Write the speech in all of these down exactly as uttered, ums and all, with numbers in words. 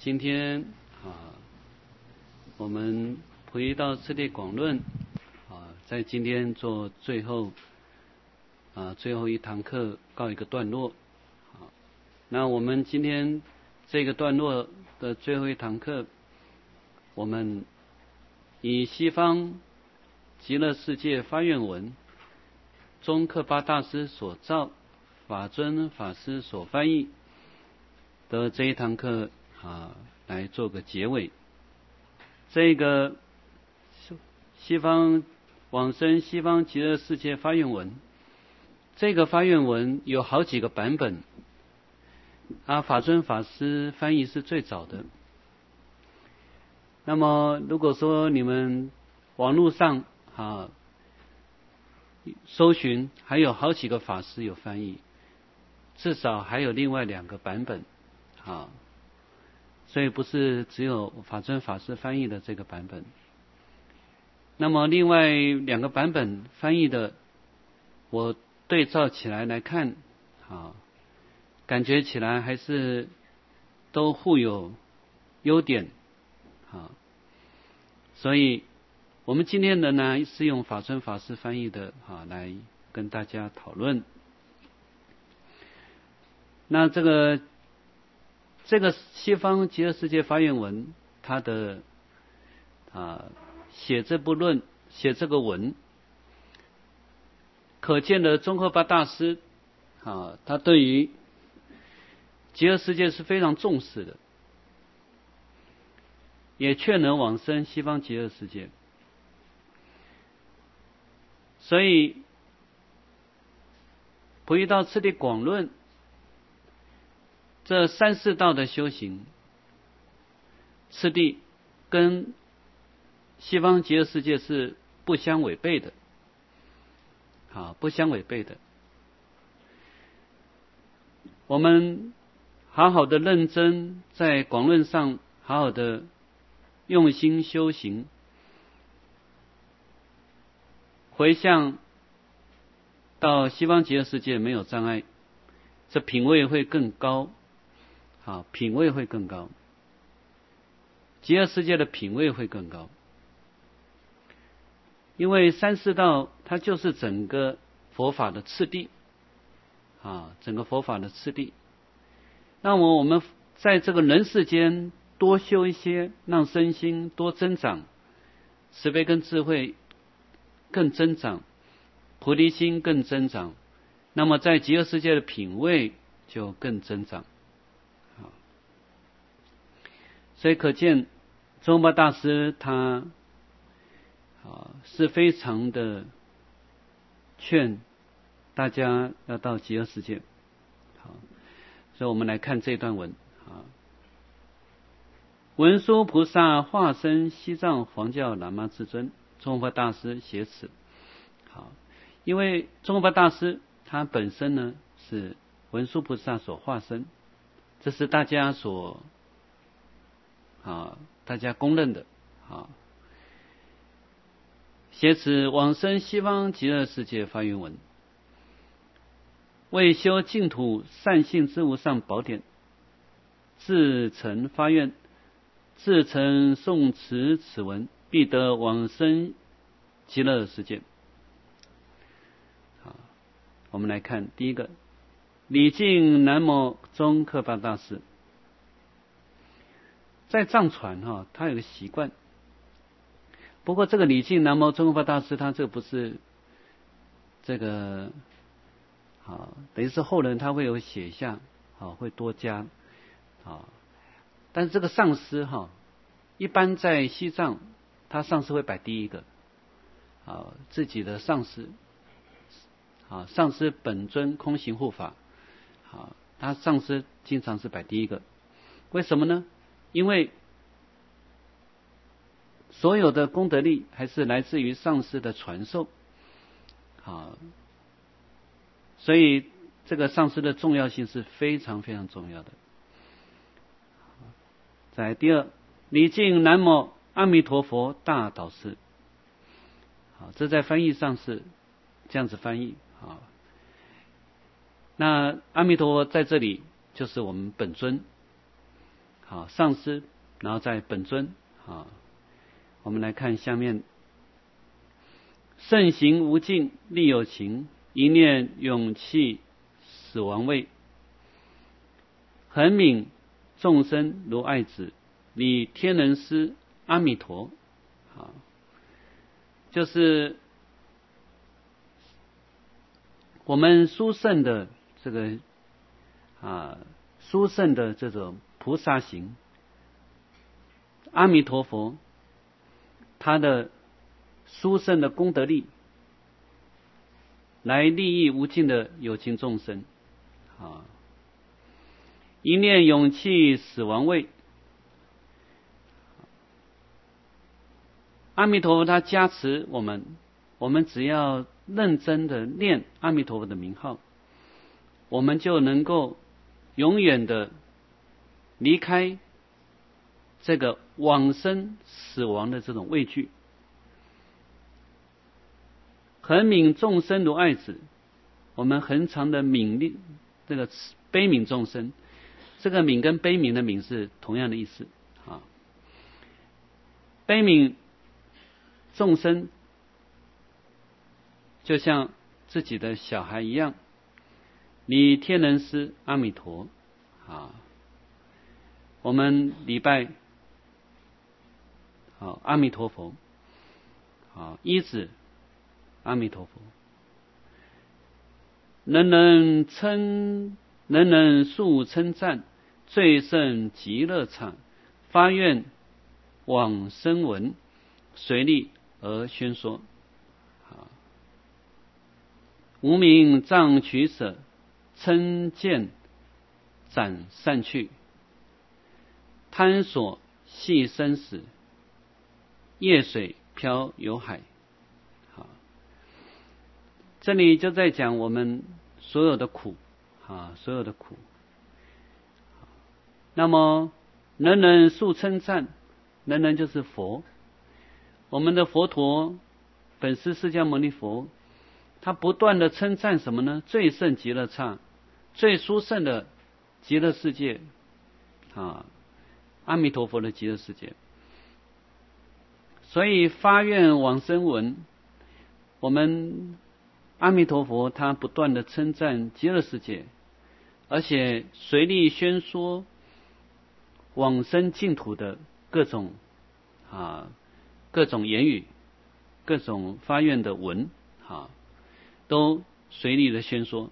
今天啊，我们菩提道次第广论啊，在今天做最后啊最后一堂课告一个段落。啊，那我们今天这个段落的最后一堂课，我们以西方极乐世界发愿文，宗喀巴大师所造，法尊法师所翻译的这一堂课啊，来做个结尾。这个西方往生西方极乐世界发愿文，这个发愿文有好几个版本，啊，法尊法师翻译是最早的。那么如果说你们网络上啊搜寻，还有好几个法师有翻译，至少还有另外两个版本啊，所以不是只有法尊法师翻译的这个版本。那么另外两个版本翻译的，我对照起来来看啊，感觉起来还是都互有优点啊，所以我们今天的呢是用法尊法师翻译的啊来跟大家讨论。那这个这个西方极乐世界发愿文，它的啊写这部论写这个文，可见的宗喀巴大师啊，他对于极乐世界是非常重视的，也劝人往生西方极乐世界。所以菩提道次第广论这三四道的修行次第跟西方极乐世界是不相违背的，啊，不相违背的。我们好好的认真在广论上好好的用心修行，回向到西方极乐世界没有障碍，这品位会更高，啊，品位会更高，极乐世界的品位会更高。因为三四道它就是整个佛法的次第啊，整个佛法的次第。那么我们在这个人世间多修一些，让身心多增长，慈悲跟智慧更增长，菩提心更增长，那么在极乐世界的品位就更增长。所以可见宗喀巴大师他啊是非常的劝大家要到极乐世界。好，所以我们来看这段文啊。文殊菩萨化身西藏黄教喇嘛至尊，宗喀巴大师写此。好，因为宗喀巴大师他本身呢是文殊菩萨所化身，这是大家所啊大家公认的啊。写此往生西方极乐世界发愿文，为修净土善性之无上宝典，自诚发愿，自诚诵持此文，必得往生极乐世界。好，我们来看第一个，礼敬南无宗喀巴大师。在藏传哈，他有个习惯。不过这个礼敬南无宗喀巴大师，他这个不是这个啊，等于是后人他会有写下啊，会多加啊。但是这个上师哈，一般在西藏，他上师会摆第一个啊，自己的上师啊，上师本尊空行护法啊，他上师经常是摆第一个。为什么呢？因为所有的功德力还是来自于上师的传授，啊，所以这个上师的重要性是非常非常重要的。再来第二，礼敬南无阿弥陀佛大导师。好，这在翻译上是这样子翻译啊。那阿弥陀佛在这里就是我们本尊。 好，上师，然后再本尊。好，我们来看下面：圣行无尽，力有情，一念勇气，死亡位。恒悯众生如爱子，礼天人师阿弥陀。好，就是我们殊胜的这个啊，殊胜的这种菩萨行，阿弥陀佛，他的殊胜的功德力，来利益无尽的有情众生。啊，一念勇气，死亡位。阿弥陀佛他加持我们，我们只要认真的念阿弥陀佛的名号，我们就能够永远的离开这个往生死悯的这种畏惧。恒悯众生如爱子，我们恒常的悯力，这个悲悯众生，这个悯跟悲悯的悯是同样的意思啊。悲悯众生就像自己的小孩一样，礼天人师阿弥陀啊，我们礼拜好阿弥陀佛，好依止阿弥陀佛，人人称，人人速称赞，最胜极乐唱，发愿往生闻，随力而宣说。好，无名障取舍，嗔见斩散去，贪所系生死，业水漂有海。好，这里就在讲我们所有的苦啊，所有的苦。那么人人速称赞，人人就是佛，我们的佛陀本师释迦牟尼佛，他不断的称赞什么呢？最胜极乐刹，最殊胜的极乐世界啊，阿弥陀佛的极乐世界。所以发愿往生闻，我们阿弥陀佛他不断的称赞极乐世界，而且随力宣说往生净土的各种啊各种言语，各种发愿的文啊，都随力的宣说。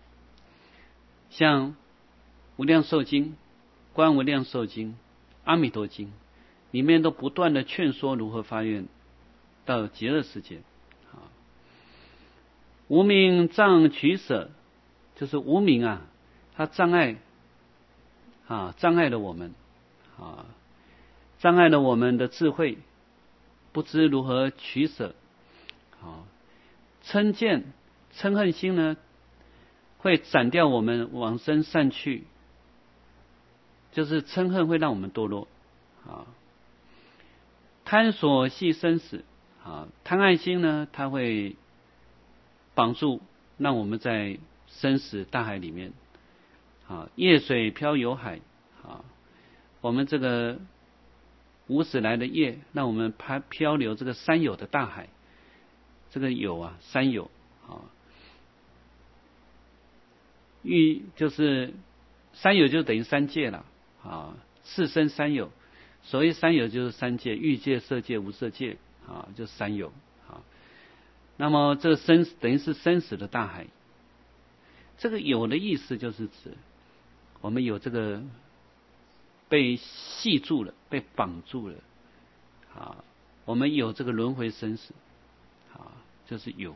像无量寿经、观无量寿经、阿弥陀经里面都不断的劝说如何发愿到极乐世界。啊，无明障取舍，就是无明啊，它障碍啊，障碍了我们啊，障碍了我们的智慧，不知如何取舍。啊，嗔见、嗔恨心呢，会斩掉我们往生善趣，就是嗔恨会让我们堕落。啊，贪所系生死，啊，贪爱心呢，它会绑住，让我们在生死大海里面。啊，业水漂有海，啊，我们这个无始来的业，让我们漂漂流这个三有的大海。这个有啊，三有啊，欲就是三有就等于三界了啊，四生三有。所谓三有就是三界，欲界、色界、无色界啊，就三有啊。那么这个生等于是生死的大海。这个有的意思就是指我们有这个被系住了，被绑住了啊，我们有这个轮回生死啊，就是有。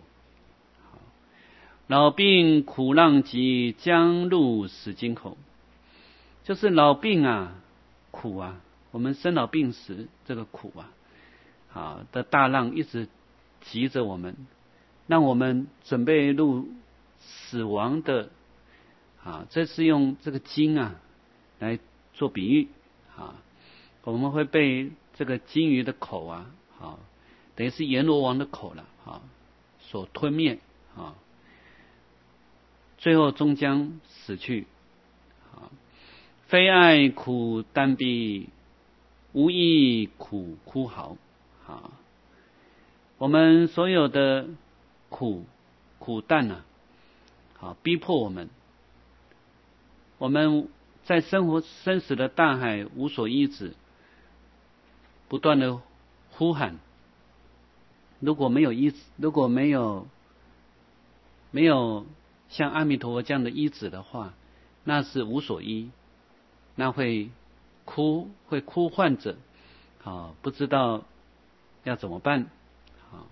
老病苦浪急，将入死井口，就是老病啊，苦啊，我们生老病死这个苦啊，啊的大浪一直急着我们，让我们准备入死亡的啊，这是用这个鲸啊来做比喻啊，我们会被这个鲸鱼的口啊，啊，等于是阎罗王的口了啊，所吞灭啊。最后终将死去啊！ 非爱苦担逼，无益苦哭嚎。啊，我们所有的苦苦担啊，啊，逼迫我们，我们在生活生死的大海无所依止，不断的呼喊。如果没有依，如果没有没有像阿弥陀佛这样的依止的话，那是无所依，那会哭会哭唤着，啊，不知道要怎么办。啊，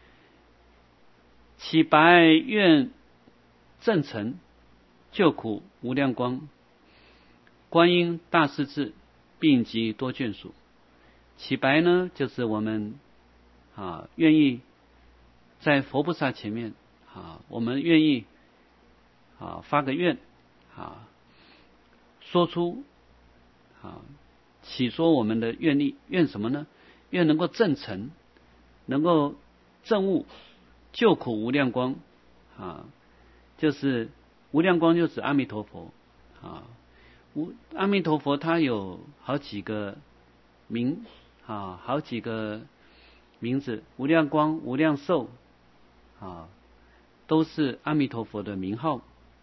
起白愿正成，救苦无量光，观音大势至，并集多眷属。起白呢，就是我们啊愿意在佛菩萨前面啊，我们愿意啊发个愿啊，说出啊起说我们的愿力，愿什么呢？愿能够证成，能够证悟救苦无量光啊，就是无量光就指阿弥陀佛啊。无阿弥陀佛他有好几个名啊，好几个名字，无量光、无量寿啊，都是阿弥陀佛的名号。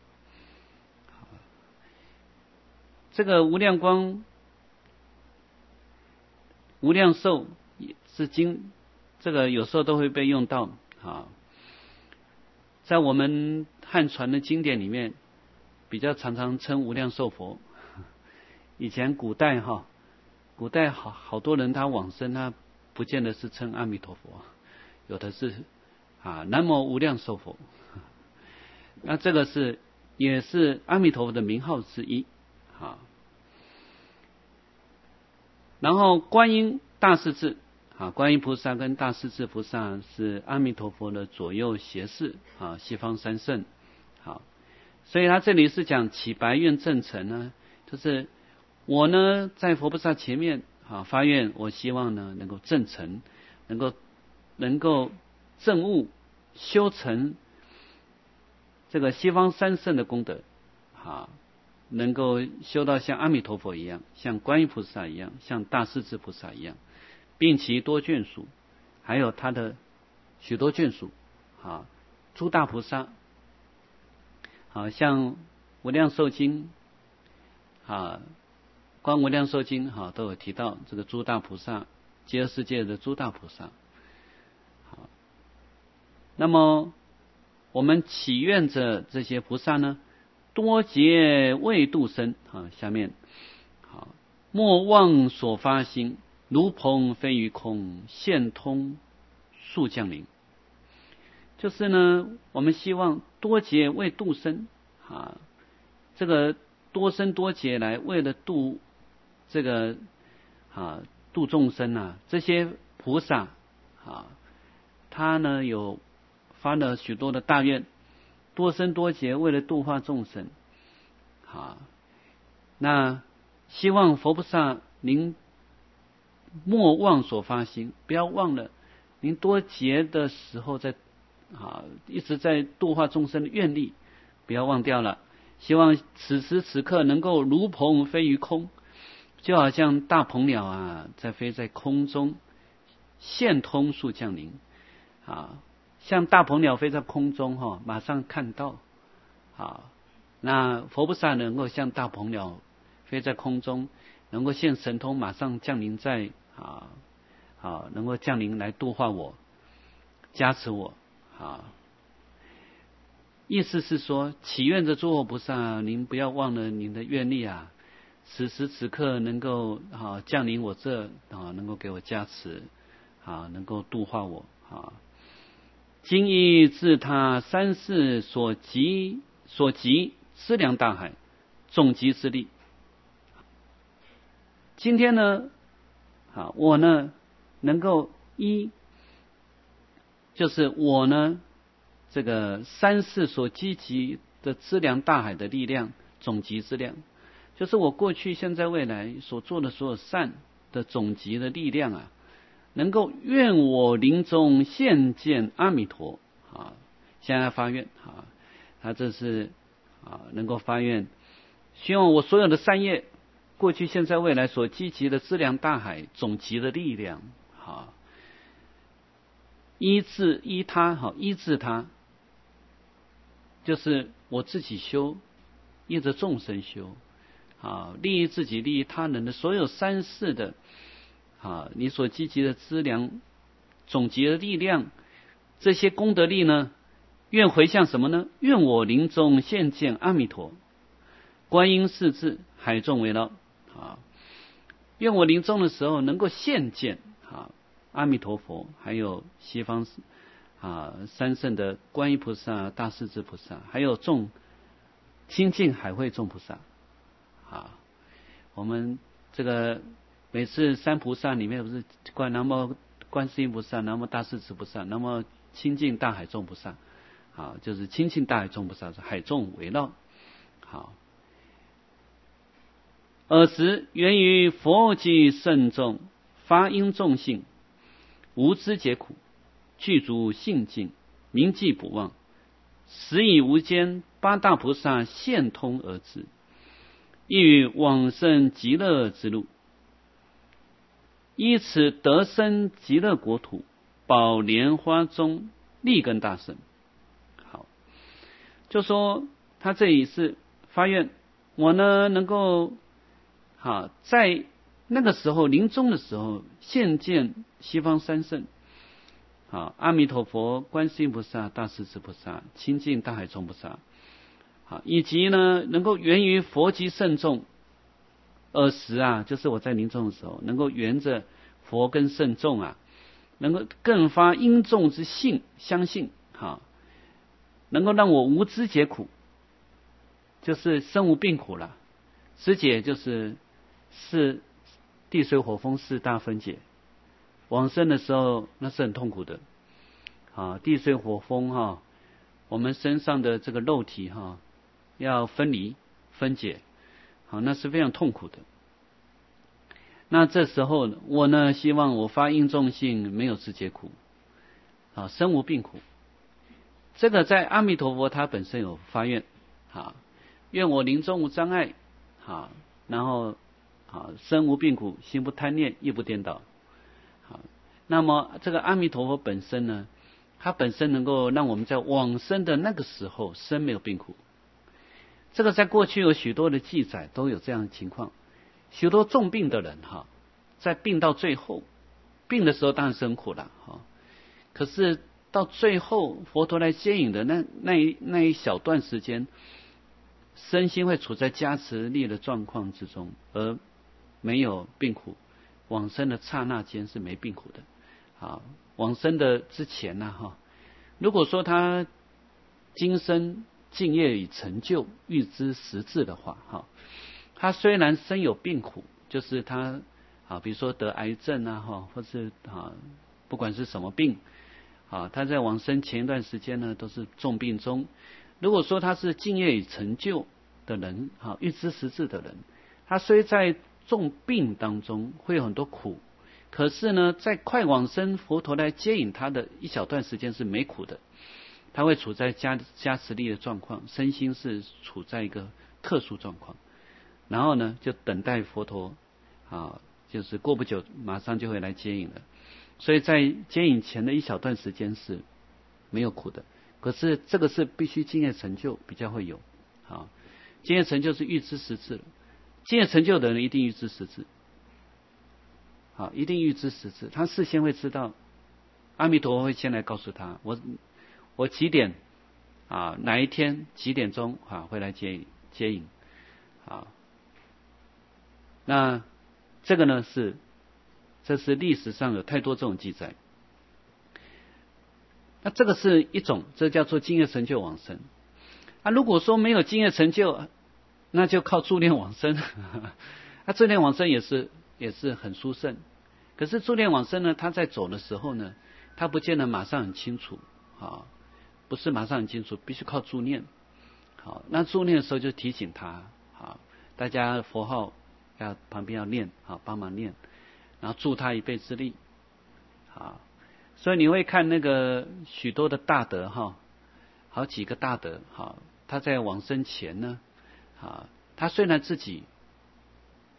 这个无量光、无量寿是经，这个有时候都会被用到啊。在我们汉传的经典里面，比较常常称无量寿佛。以前古代哈，古代好好多人他往生，他不见得是称阿弥陀佛，有的是啊南无无量寿佛。那这个是也是阿弥陀佛的名号之一啊。然后观音大势至啊，观音菩萨跟大势至菩萨是阿弥陀佛的左右胁侍啊，西方三圣。好，所以他这里是讲起白愿正成呢，就是我呢在佛菩萨前面啊发愿，我希望呢能够证成，能够能够证悟修成这个西方三圣的功德啊，能够修到像阿弥陀佛一样，像观音菩萨一样，像大势至菩萨一样，并其多眷属，还有他的许多眷属啊，诸大菩萨啊，像无量寿经啊，观无量寿经哈都有提到这个诸大菩萨，极乐世界的诸大菩萨。好，那么我们祈愿着这些菩萨呢，多劫未度生啊。下面好，莫忘所发心，如鹏飞于空，现通速降临。就是呢，我们希望多劫未度生啊，这个多生多劫来为了度这个啊度众生啊，这些菩萨啊，他呢有发了许多的大愿，多生多劫为了度化众生啊，那希望佛菩萨您莫忘所发心，不要忘了您多劫的时候在啊一直在度化众生的愿力，不要忘掉了。希望此时此刻能够如鹏飞于空，就好像大鹏鸟啊在飞在空中，现通速降临啊，像大鹏鸟飞在空中哈、哦，马上看到啊。那佛菩萨能够像大鹏鸟飞在空中，能够现神通，马上降临在啊啊，能够降临来度化我，加持我啊。意思是说，祈愿着诸佛菩萨，您不要忘了您的愿力啊，此时此刻能够啊降临我这啊，能够给我加持啊，能够度化我啊。今亦自他三世所集所集资粮大海，总集之力。今天呢，啊，我呢能够一，就是我呢。这个三世所积集的资粮大海的力量，总集之量，就是我过去、现在、未来所做的所有善的总集的力量啊，能够愿我临终现见阿弥陀啊！现在发愿啊，他这是啊能够发愿，希望我所有的善业过去、现在、未来所积集的资粮大海总集的力量，好，医治依他，好医治他，就是我自己修，依着众生修，啊，利益自己、利益他人的所有三世的，啊，你所积集的资粮总集的力量，这些功德力呢，愿回向什么呢？愿我临终现见阿弥陀，观音世智，海众围绕，啊，愿我临终的时候能够现见啊阿弥陀佛，还有西方啊三圣的观音菩萨、大势至菩萨，还有众清净海会众菩萨。啊，我们这个每次三菩萨里面不是观南无观世音菩萨、南无大势至菩萨、南无清净大海众菩萨，啊，就是清净大海众菩萨是海众围绕。好，尔时源于佛及圣众，发因众性，无知解苦，具足性净，铭记不忘，时以无间八大菩萨现通而至，亦于往生极乐之路，依此得生极乐国土，宝莲花中立根大圣。好，就说他这里是发愿，我呢能够好在那个时候临终的时候现见西方三圣，好阿弥陀佛、观世音菩萨、大势至菩萨、清净大海众菩萨，好以及呢能够源于佛及圣众。尔时啊，就是我在临终的时候，能够缘着佛跟圣众啊，能够更发因众之信，相信，好，能够让我无知解苦，就是身无病苦了。知解就是是地水火风四大分解，往生的时候那是很痛苦的。啊，地水火风哈、啊，我们身上的这个肉体哈、啊，要分离分解。好，那是非常痛苦的。那这时候我呢，希望我发因众性，没有知解苦，啊，身无病苦。这个在阿弥陀佛他本身有发愿，啊，愿我临终无障碍，啊，然后啊，身无病苦，心不贪恋，意不颠倒。好，那么这个阿弥陀佛本身呢，他本身能够让我们在往生的那个时候，身没有病苦。这个在过去有许多的记载都有这样的情况，许多重病的人哈，在病到最后，病的时候当然是很苦了哈，可是到最后佛陀来接引的那那一那一小段时间，身心会处在加持力的状况之中，而没有病苦，往生的刹那间是没病苦的。好，往生的之前呢哈，如果说他今生敬业与成就预知实质的话，哈，他虽然身有病苦，就是他啊，比如说得癌症啊，哈，或是啊，不管是什么病，啊，他在往生前一段时间呢，都是重病中。如果说他是敬业与成就的人，啊，预知实质的人，他虽在重病当中会有很多苦，可是呢，在快往生佛陀来接引他的一小段时间是没苦的。他会处在加加持力的状况，身心是处在一个特殊状况，然后呢，就等待佛陀啊，就是过不久马上就会来接引了。所以在接引前的一小段时间是没有苦的，可是这个是必须经验成就比较会有。好，经验成就是预知实质了，经验成就的人一定预知实质，好，一定预知实质，他事先会知道，阿弥陀佛会先来告诉他，我。我几点啊？哪一天几点钟啊？会来接接引啊？那这个呢是，这是历史上有太多这种记载。那这个是一种，这叫做经验成就往生。啊，如果说没有经验成就，那就靠助念往生。那助念往生也是也是很殊胜。可是助念往生呢，他在走的时候呢，他不见得马上很清楚啊。不是马上很清楚，必须靠助念。好，那助念的时候就提醒他，好，大家佛号要旁边要念，好，帮忙念，然后助他一臂之力。好，所以你会看那个许多的大德哈，好几个大德，好，他在往生前呢，啊，他虽然自己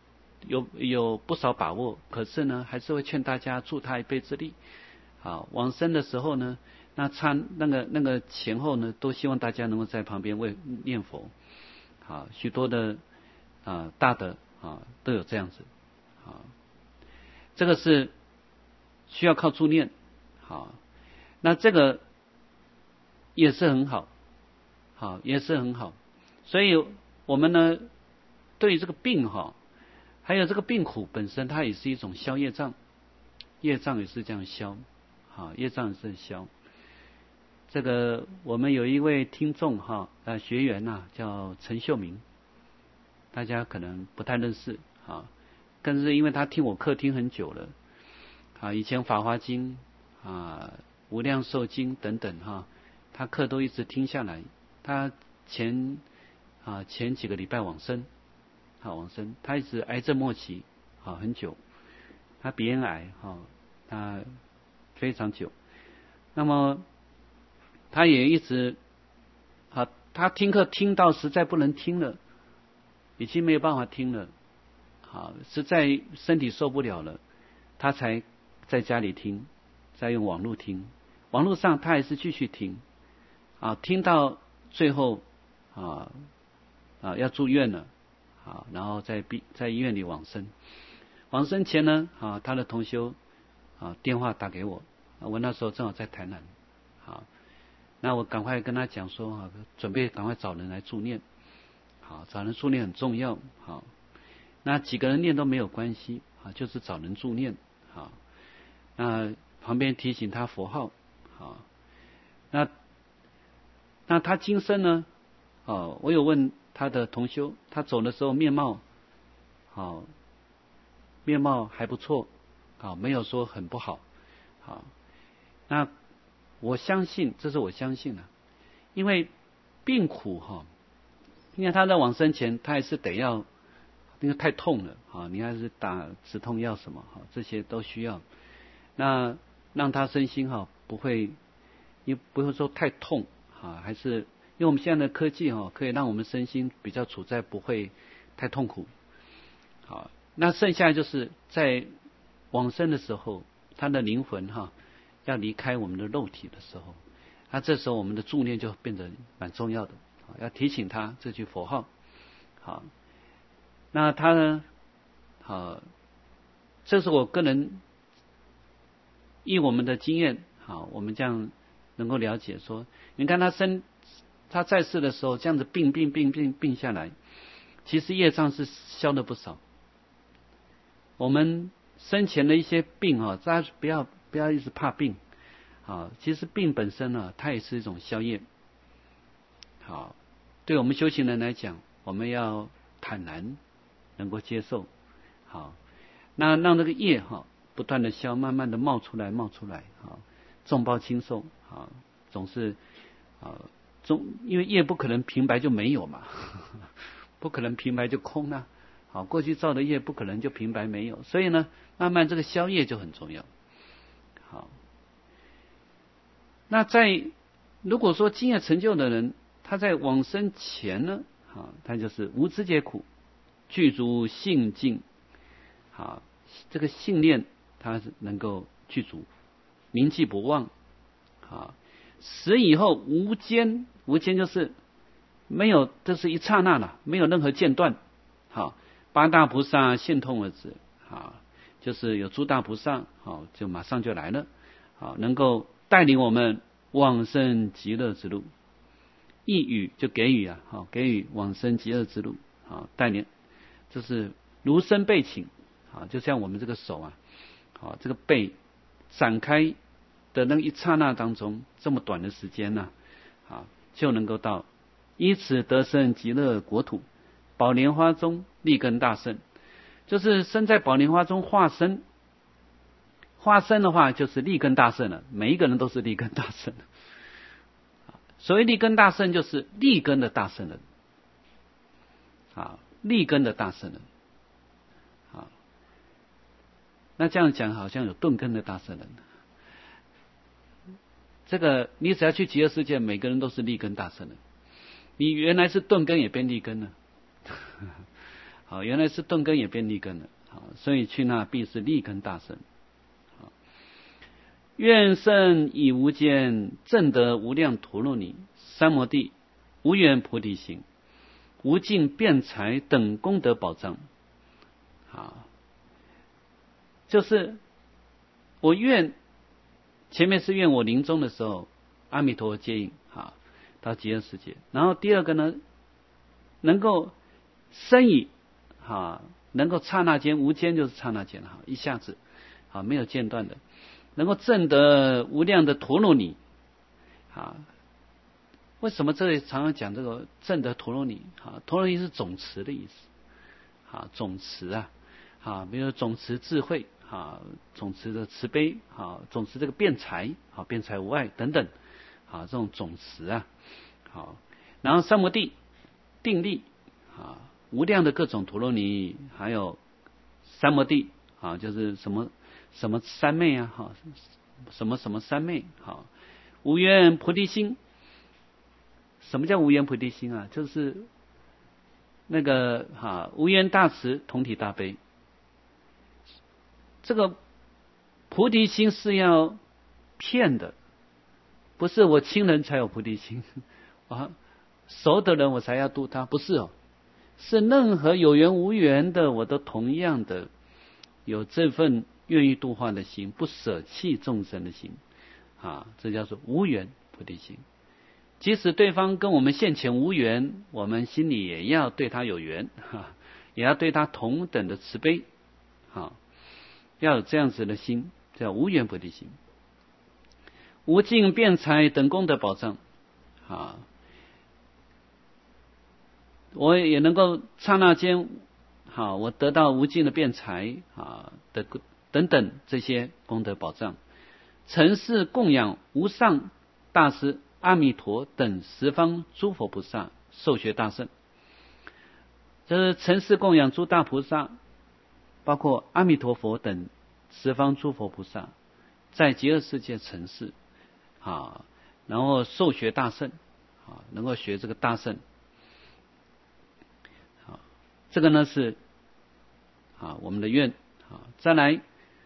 有有不少把握，可是呢，还是会劝大家助他一臂之力。好，往生的时候呢，那参那个那个前后呢，都希望大家能够在旁边为念佛。好，许多的啊大德啊都有这样子。好，这个是需要靠助念。好，那这个也是很好，好也是很好。所以我们呢，对于这个病哈，还有这个病苦本身，它也是一种消业障，业障也是这样消。好，业障也是消。这个我们有一位听众哈，呃学员呐、啊，叫陈秀明，大家可能不太认识啊，更是因为他听我课听很久了啊，以前《法华经》啊、《无量寿经》等等哈，他课都一直听下来。他前啊前几个礼拜往生，好往生，他一直癌症末期，好很久，他鼻咽癌哈，他非常久。那么他也一直啊，他听课听到实在不能听了，已经没有办法听了，好，实在身体受不了了，他才在家里听，再用网络听，网络上他还是继续听，啊，听到最后啊啊要住院了，啊，然后在在医院里往生。往生前呢，啊，他的同修啊电话打给我，我那时候正好在台南，好。那我赶快跟他讲说，啊，准备赶快找人来助念，好，找人助念很重要，好，那几个人念都没有关系，啊，就是找人助念，好，那旁边提醒他佛号，好，那那他今生呢，哦，我有问他的同修，他走的时候面貌，好，面貌还不错，好，没有说很不好，好，那。我相信，这是我相信的，因为病苦哈，因为他在往生前，他还是得要，因为太痛了啊，你还是打止痛药什么哈，这些都需要。那让他身心哈不会，也不会说太痛啊，还是因为我们现在的科技哈，可以让我们身心比较处在不会太痛苦。好，那剩下就是在往生的时候，他的灵魂哈。要离开我们的肉体的时候，那这时候我们的助念就变得蛮重要的，要提醒他这句佛号。好，那他呢？好，这是我个人以我们的经验，好，我们这样能够了解说，你看他生他在世的时候，这样子病病病病病下来，其实业障是消了不少。我们生前的一些病啊，大家不要。不要一直怕病，好，其实病本身呢，它也是一种消业。好，对我们修行人来讲，我们要坦然，能够接受。好，那让这个业哈，不断的消，慢慢的冒出来，冒出来，好，重报轻受，好，总是啊，总因为业不可能平白就没有嘛，不可能平白就空啊。好，过去造的业不可能就平白没有，所以呢，慢慢这个消业就很重要。好，那在如果说经验成就的人，他在往生前呢，好，他就是无知解苦，具足信境，好，这个信念他是能够具足，铭记不忘，好，死以后无间，无间就是没有，这是一刹那了，没有任何间断，好，八大菩萨现通而至，好。就是有诸大菩萨，好，就马上就来了，好，能够带领我们往生极乐之路，一语就给予啊，好，给予往生极乐之路，好，带领，这是如身背请，好，就像我们这个手啊，好，这个背展开的那一刹那当中，这么短的时间呢、啊，好，就能够到依此得生极乐国土，宝莲花中立根大圣。就是生在宝莲花中化身，化身的话就是立根大圣了，每一个人都是立根大圣。所谓立根大圣，就是立根的大圣人，啊，立根的大圣人，啊，那这样讲好像有顿根的大圣人。这个你只要去极乐世界，每个人都是立根大圣人，你原来是顿根也变立根了。 好，原来是钝根也变利根了，好，所以去那必是利根大圣。好，愿圣以无间，证得无量陀罗尼，三摩地，无缘菩提心，无尽辩才等功德宝藏。好，就是我愿，前面是愿我临终的时候，阿弥陀佛接引，好，到极乐世界。然后第二个呢，能够生以，好，能够刹那间，无间就是刹那间，好，一下子，好，没有间断的，能够证得无量的陀罗尼，好。为什么这里常常讲这个证得陀罗尼？好，陀罗尼是总持的意思，好，总持啊，好，比如总持智慧，好，总持的慈悲，好，总持这个辩才，好，辩才无碍等等，好，这种总持啊，好，然后三摩地定力，啊，无量的各种陀罗尼，还有三摩地，啊，就是什么什么三昧啊，哈，什么什么三昧，好，无缘菩提心。什么叫无缘菩提心啊？就是那个哈，无缘大慈，同体大悲。这个菩提心是要骗的，不是我亲人才有菩提心啊，熟的人我才要度他，不是哦，是任何有缘无缘的，我都同样的有这份愿意度化的心，不舍弃众生的心啊，这叫做无缘菩提心。即使对方跟我们现前无缘，我们心里也要对他有缘，哈，也要对他同等的慈悲，好，要有这样子的心，叫无缘菩提心。无尽辩才等功德宝藏，啊，我也能够刹那间，好，我得到无尽的辩才啊的等等这些功德宝藏，曾是供养无上大师阿弥陀等十方诸佛菩萨受学大圣，这是曾是供养诸大菩萨，包括阿弥陀佛等十方诸佛菩萨，在极乐世界成事啊，然后受学大圣啊，能够学这个大圣，啊，这个呢是啊我们的愿啊，再来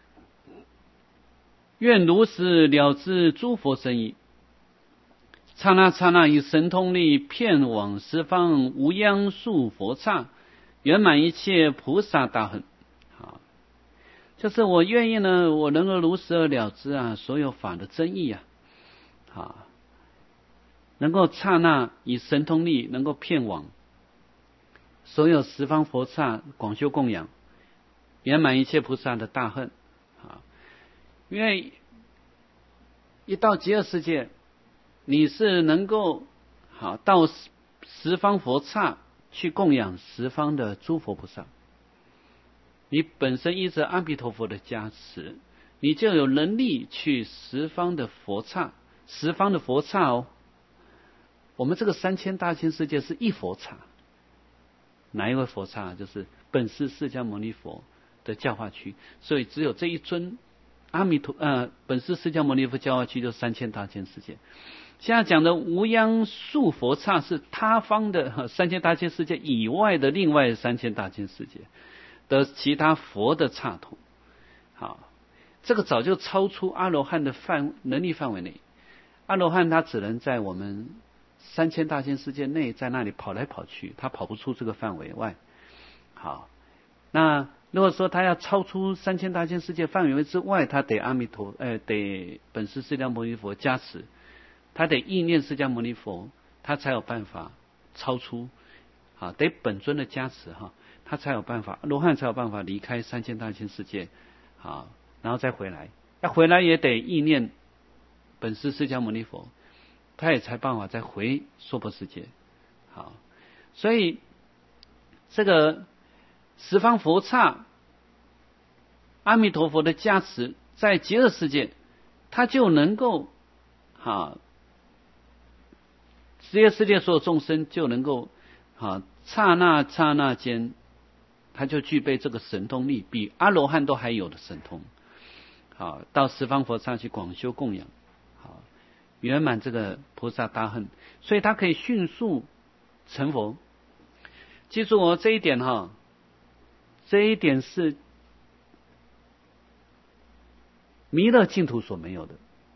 愿如实了知诸佛深意。刹那刹那以神通力遍往十方无央数佛刹，圆满一切菩萨大恨。好，就是我愿意呢，我能够如实而了知啊，所有法的真意啊，好，能够刹那以神通力能够遍往所有十方佛刹广修供养，圆满一切菩萨的大恨。好，因为一到极乐世界，你是能够好到十方佛刹去供养十方的诸佛菩萨，你本身依着阿弥陀佛的加持，你就有能力去十方的佛刹，十方的佛刹哦。我们这个三千大千世界是一佛刹，哪一位佛刹？就是本师释迦牟尼佛的教化区，所以只有这一尊阿弥陀呃本师释迦牟尼佛教化区，就三千大千世界。现在讲的无央数佛刹是他方的三千大千世界以外的另外三千大千世界的其他佛的刹土。好，这个早就超出阿罗汉的范能力范围内。阿罗汉他只能在我们三千大千世界内，在那里跑来跑去，他跑不出这个范围外。好，那如果说他要超出三千大千世界范围之外，他得阿弥陀呃得本师释迦牟尼佛加持。他得意念释迦牟尼佛，他才有办法超出，啊，得本尊的加持哈，他才有办法，罗汉才有办法离开三千大千世界，啊，然后再回来，要回来也得意念本师释迦牟尼佛，他也才办法再回娑婆世界，好，所以这个十方佛刹，阿弥陀佛的加持，在极乐世界，他就能够，啊。极乐世界所有众生就能够啊，刹那刹那间，他就具备这个神通力，比阿罗汉都还有的神通。好，到十方佛刹去广修供养，好，圆满这个菩萨大恨，所以他可以迅速成佛。记住我这一点哈， 这一点是弥勒净土所没有的。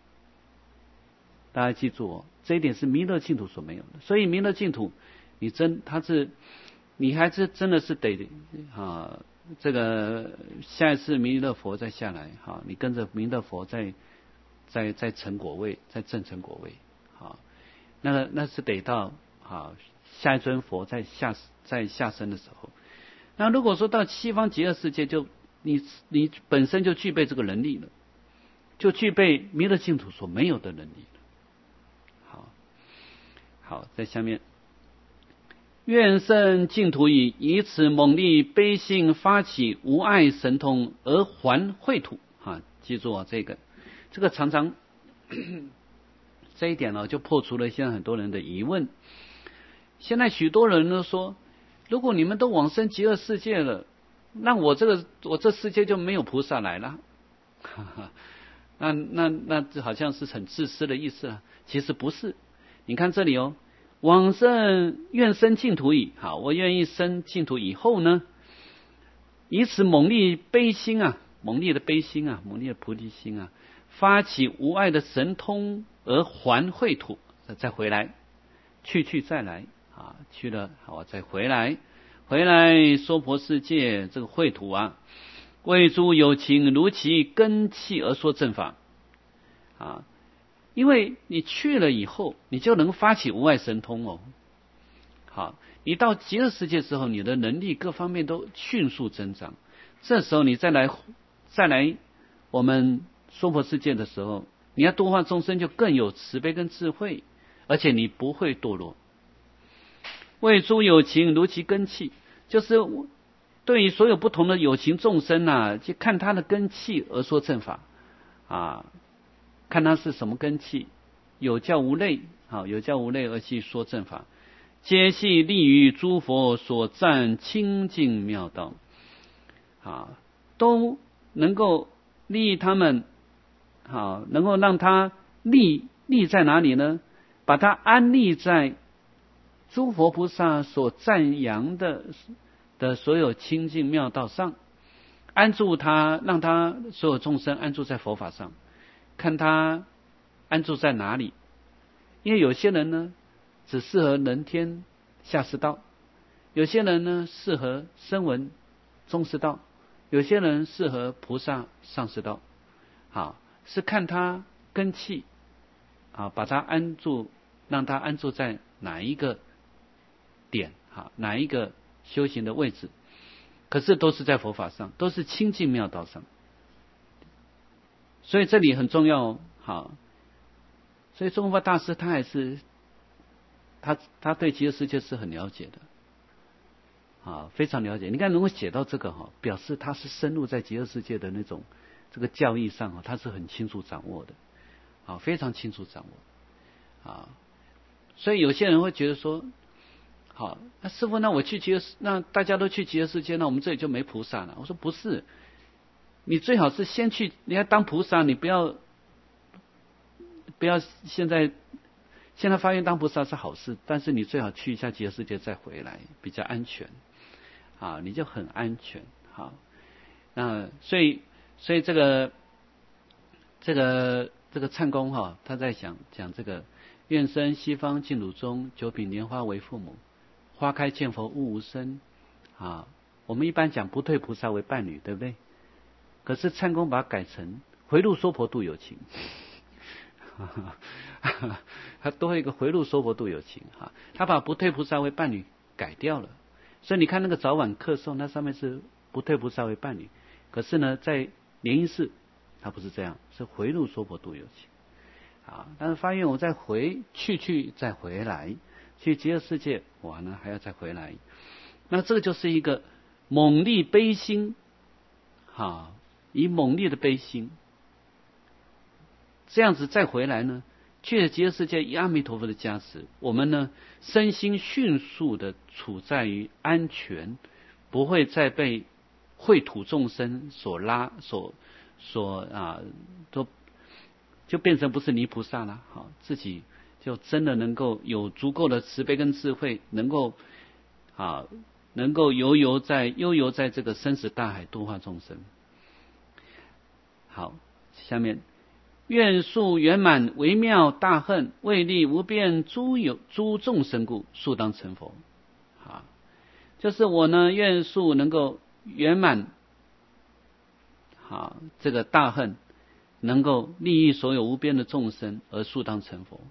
大家记住哦，这一点是弥勒净土所没有的。所以弥勒净土，你真它是，你还是真的是得啊，这个下一次弥勒佛再下来哈，你跟着弥勒佛再再再成果位，再证成果位，好，那个那是得到好下一尊佛在下在下生的时候。那如果说到西方极乐世界，就你你本身就具备这个能力了，就具备弥勒净土所没有的能力了。好，好，在下面，愿生净土已，以此猛力悲心发起无碍神通而还秽土。啊，记住啊，这个这个常常这一点呢，就破除了现在很多人的疑问。现在许多人都说，如果你们都往生极乐世界了，那我这个我这世界就没有菩萨来了。哈哈，那那那这好像是很自私的意思啊。其实不是，你看这里哦，往生愿生净土已。好，我愿意生净土以后呢，以此猛力悲心啊，猛烈的悲心啊，猛烈的菩提心啊，发起无碍的神通而还秽土，再回来，去去再来啊，去了好再回来，回来娑婆世界这个秽土啊，为诸有情如其根器而说正法啊。因为你去了以后，你就能发起无碍神通哦。好，你到极乐世界之后，你的能力各方面都迅速增长。这时候你再来再来我们娑婆世界的时候，你要度化众生就更有慈悲跟智慧，而且你不会堕落。为诸有情如其根器，就是对于所有不同的有情众生啊，去看他的根器而说正法啊。看他是什么根器，有教无类，好，有教无类而去说正法，皆系利于诸佛所赞清净妙道，啊，都能够利益他们，好，能够让他立立在哪里呢？把他安立在诸佛菩萨所赞扬的的所有清净妙道上，安住他，让他所有众生安住在佛法上。看他安住在哪里，因为有些人呢只适合人天下士道，有些人呢适合声闻中士道，有些人适合菩萨上士道。好，是看他根器啊，把他安住，让他安住在哪一个点，好，哪一个修行的位置，可是都是在佛法上，都是清净妙道上。所以这里很重要哦，好，所以宗喀巴大师他还是他他对极乐世界是很了解的，啊，非常了解。你看能够写到这个哈，表示他是深入在极乐世界的那种这个教义上啊，他是很清楚掌握的，啊，非常清楚掌握，啊，所以有些人会觉得说，好，那师父，那我去极乐，那大家都去极乐世界，那我们这里就没菩萨了。我说不是。你最好是先去，你要当菩萨，你不要不要现在现在发愿当菩萨是好事，但是你最好去一下极乐世界再回来，比较安全啊，你就很安全。好，那所以所以这个这个这个忏公哈，他在讲讲这个愿生西方净土中，九品莲花为父母，花开见佛悟无生啊。我们一般讲不退菩萨为伴侣，对不对？可是忏公把它改成回路娑婆度有情，他多一个回路娑婆度有情哈，他把不退菩萨为伴侣改掉了。所以你看那个早晚课诵，那上面是不退菩萨为伴侣，可是呢，在莲因寺他不是这样，是回路娑婆度有情啊。但是发愿我再回去去再回来，去极乐世界，我呢还要再回来，那这个就是一个猛力悲心，好。以猛烈的悲心，这样子再回来呢，去了极乐世界，以阿弥陀佛的加持，我们呢身心迅速的处在于安全，不会再被秽土众生所拉，所所啊，都就变成不是泥菩萨了，好，自己就真的能够有足够的慈悲跟智慧，能够啊能够悠游在悠游在这个生死大海度化众生。好，下面愿速圆满微妙大恨，为利无边诸有诸众生故，速当成佛。啊，就是我呢愿速能够圆满，好，这个大恨能够利益所有无边的众生而速当成佛。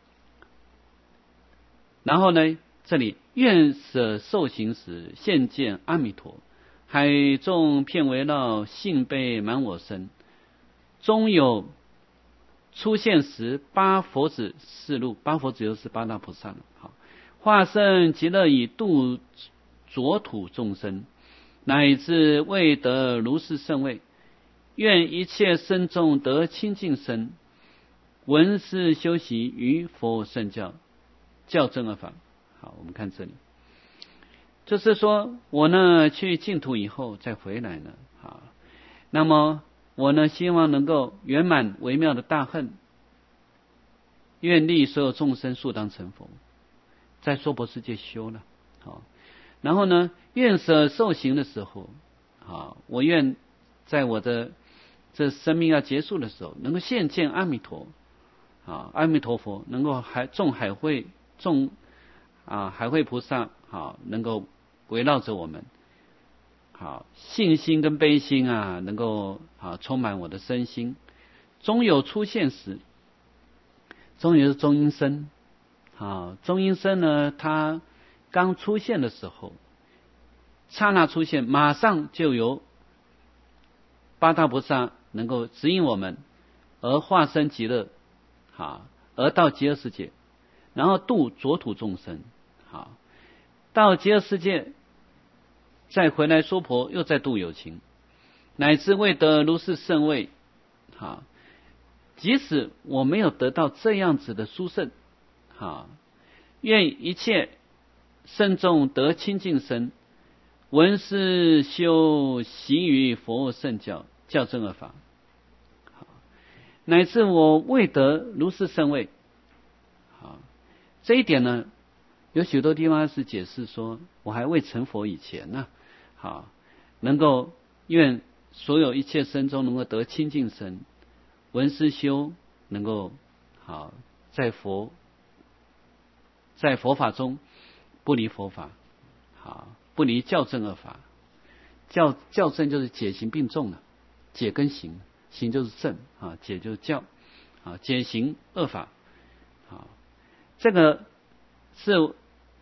然后呢，这里愿舍受行时现见阿弥陀，海众遍围绕，性悲满我身，终有出现时八佛子示路，八佛子又是八大菩萨了。好，化身极乐以度浊土众生，乃至未得如是圣位，愿一切身众得清净身，闻是修习于佛圣教，教正二法。好，我们看这里，就是说我呢去净土以后再回来呢，好，那么我呢希望能够圆满微妙的大恨，愿力所有众生速当成佛，在娑婆世界修了。好，然后呢愿舍受行的时候，好，我愿在我的这生命要结束的时候，能够现见阿弥陀，啊，阿弥陀佛能够海众海会众啊海会菩萨，好，能够围绕着我们，好，信心跟悲心啊，能够啊充满我的身心。终有出现时，终有是中阴身，好，中阴身呢，它刚出现的时候，刹那出现，马上就由八大菩萨能够指引我们，而化身极乐，好，而到极乐世界，然后度浊土众生，好，到极乐世界，再回来娑婆，又再度有情，乃至未得如是圣位，好，即使我没有得到这样子的殊胜，好，愿一切圣众得清净身，闻是修习于佛圣教，教正二法，好，乃至我未得如是圣位，好，这一点呢，有许多地方是解释说，我还未成佛以前呢，好，能够愿所有一切身中能够得清净身，闻思修能够好在佛在佛法中不离佛法，好，不离教正二法。教教正就是解行并重了，解跟行，行就是正啊，解就是教啊，解行二法，好，这个是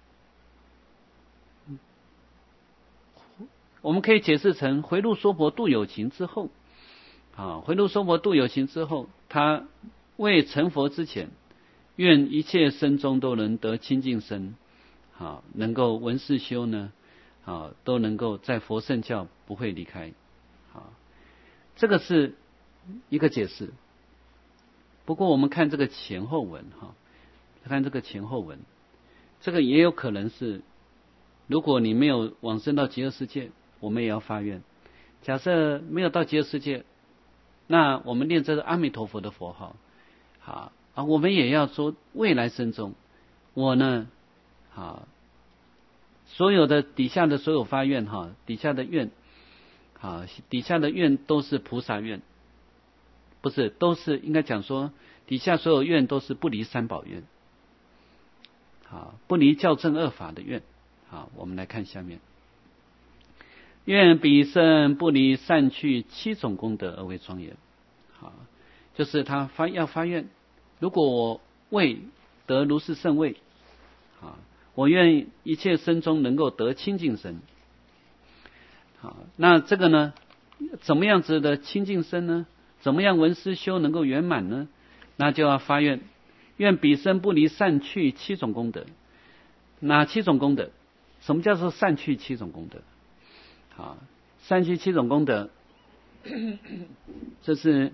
我们可以解释成回入娑婆度有情之后，啊，回入娑婆度有情之后，他未成佛之前，愿一切身中都能得清净身，好，能够闻是修呢，好，都能够在佛圣教不会离开，好，这个是一个解释。不过我们看这个前后文哈，看这个前后文，这个也有可能是，如果你没有往生到极乐世界，我们也要发愿。假设没有到极乐世界，那我们念这个阿弥陀佛的佛号，好啊，我们也要说未来生中，我呢，好，所有的底下的所有发愿哈，底下的愿，好，底下的愿都是菩萨愿，不是，都是应该讲说，底下所有愿都是不离三宝愿，好，不离教正二法的愿。好，我们来看下面，愿彼生不离善趣七种功德而为庄严。好，就是他发要发愿，如果我未得如是圣位，好，我愿一切身中能够得清净身。好，那这个呢，怎么样子的清净身呢？怎么样闻思修能够圆满呢？那就要发愿，愿彼生不离善趣七种功德。哪七种功德？什么叫做善趣七种功德？好，善趣七种功德，这是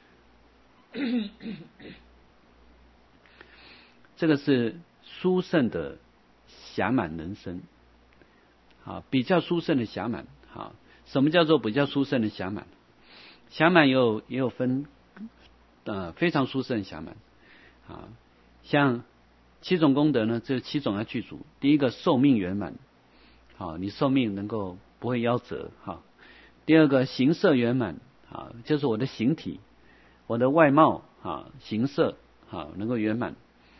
这个是殊胜的暇满人生，好，比较殊胜的暇满。好，什么叫做比较殊胜的暇满？暇满有也有分，呃，非常殊胜暇满。啊，像七种功德呢，这七种要具足。第一个寿命圆满， 好，你寿命能够不会夭折，哈。第二个形色圆满，啊，就是我的形体，我的外貌啊，形色好能够圆满。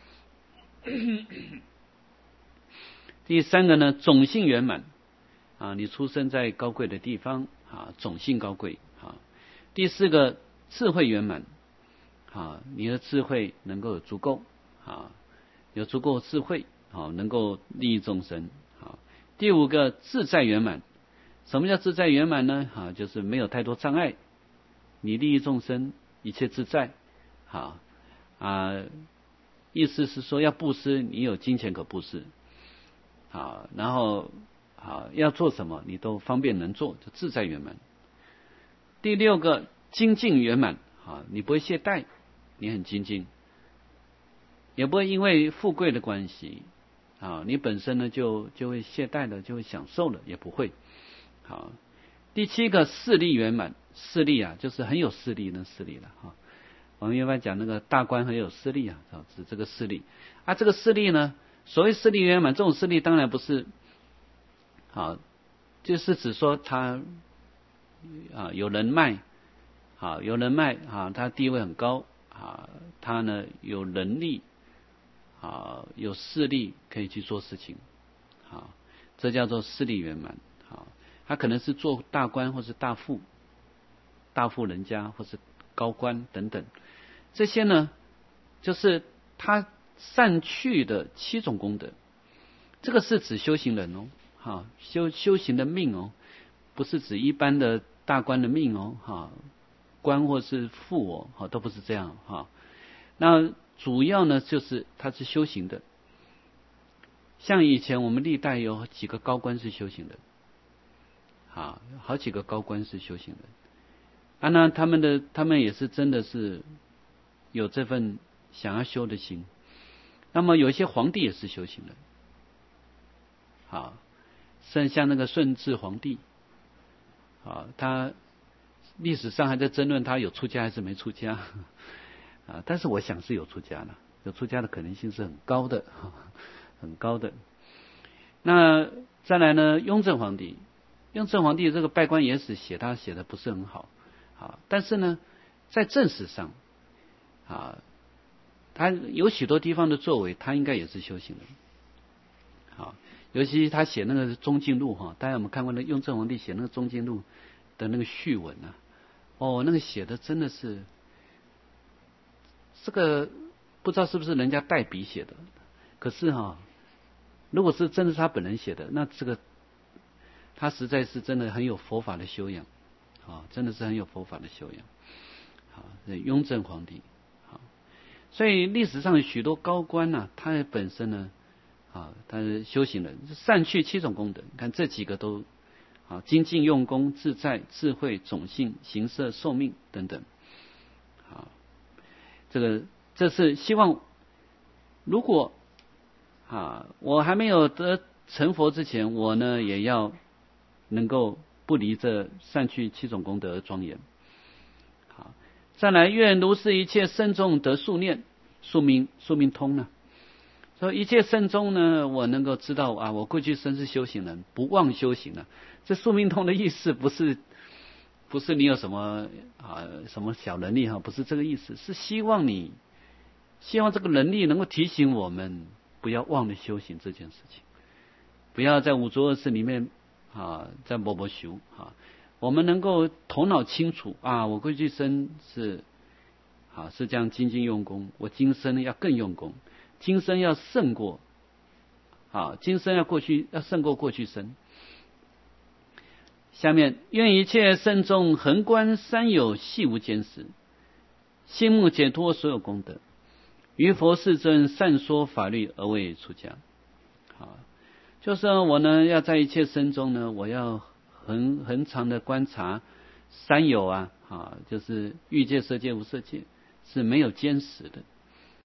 第三个呢，种性圆满啊，你出生在高贵的地方啊，种性高贵啊。第四个智慧圆满啊，你的智慧能够有足够啊，有足够智慧啊，能够利益众生啊。第五个自在圆满，什么叫自在圆满呢？啊，就是没有太多障碍，你利益众生，一切自在。好啊，意思是说要布施，你有金钱可布施。好，然后好要做什么，你都方便能做，就自在圆满。第六个精进圆满，啊，你不会懈怠，你很精进，也不会因为富贵的关系，啊，你本身呢就就会懈怠了，就会享受了，也不会。好，第七个势力圆满，势力啊，就是很有势力的势力了哈。我们一般讲那个大官很有势力啊，指这个势力啊，这个势力呢，所谓势力圆满，这种势力当然不是，好，就是指说他啊有人脉，好有人脉啊，他地位很高啊，他呢有能力啊，有势力可以去做事情，好，这叫做势力圆满。好，他可能是做大官或是大富、大富人家或是高官等等，这些呢，就是他善去的七种功德。这个是指修行人哦，哈，修修行的命哦，不是指一般的大官的命哦，哈，官或是富哦，哈，都不是这样哈。那主要呢，就是他是修行的。像以前我们历代有几个高官是修行的。啊，好几个高官是修行人啊，那他们的他们也是真的是有这份想要修的心。那么有一些皇帝也是修行人，好，像像那个顺治皇帝，啊，他历史上还在争论他有出家还是没出家啊，但是我想是有出家的，有出家的可能性是很高的，很高的。那再来呢，雍正皇帝。雍正皇帝这个拜官野史写他写的不是很好，啊，但是呢，在正史上，啊，他有许多地方的作为，他应该也是修行人，好，尤其他写那个《中进录》哈，大家有没有看过那雍正皇帝写那个《中进录》的那个序文啊？哦，那个写的真的是，这个不知道是不是人家代笔写的，可是哈，如果是真的是他本人写的，那这个。他实在是真的很有佛法的修养，啊，真的是很有佛法的修养，好，雍正皇帝，好，所以历史上许多高官呢、啊，他本身呢，啊，他是修行人，善去七种功德，你看这几个都，啊，精进用功、自在、智慧、种性、形色、寿命等等，好，这个这是希望，如果啊，我还没有得成佛之前，我呢也要。能够不离这善去七种功德而庄严。好，再来愿如是一切圣众得宿念，宿命宿命通呢？说一切圣众呢，我能够知道啊，我过去生是修行人，不忘修行了。这宿命通的意思不是不是你有什么啊什么小能力哈，不是这个意思，是希望你希望这个能力能够提醒我们不要忘了修行这件事情，不要在五浊恶世里面。啊，在波波修啊，我们能够头脑清楚啊，我过去生是啊是这样精进用功，我今生呢要更用功，今生要胜过啊，今生要过去要胜过过去生。下面愿一切圣众恒观三有细无间实，心目解脱所有功德，于佛世尊善说法律而为出家。好。就是我呢，要在一切生中呢，我要很很长的观察三有啊，啊，就是欲界、色界、无色界是没有坚实的，